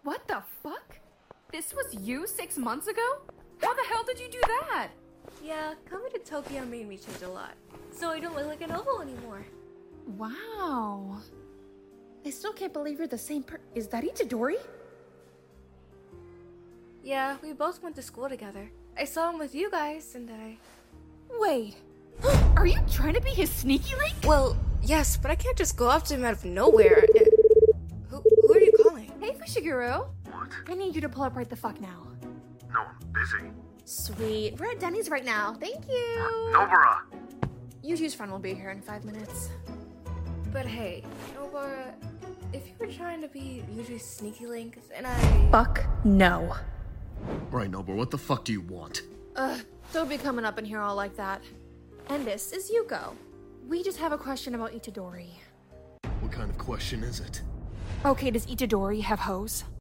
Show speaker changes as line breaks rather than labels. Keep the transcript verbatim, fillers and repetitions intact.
What the fuck? This was you six months ago? How the hell did you do that?
Yeah, coming to Tokyo made me change a lot. So I don't look like a noble anymore.
Wow. I still can't believe you're the same per- Is that Itadori?
Yeah, we both went to school together. I saw him with you guys, and I...
Wait. Are you trying to be his sneaky link?
Well, yes, but I can't just go up to him out of nowhere. Uh, who, who are you calling?
Hey, Fushiguro.
What?
I need you to pull up right the fuck now.
No, I'm busy.
Sweet. We're at Denny's right now. Thank you.
Nobara!
Yuji's friend will be here in five minutes.
But hey, Nobara, if you were trying to be Yuji's sneaky link, then I...
Fuck no.
Right, Nobara, what the fuck do you want?
Ugh, don't be coming up in here all like that. And this is Yuko. We just have a question about Itadori.
What kind of question is it?
Okay, does Itadori have hoes?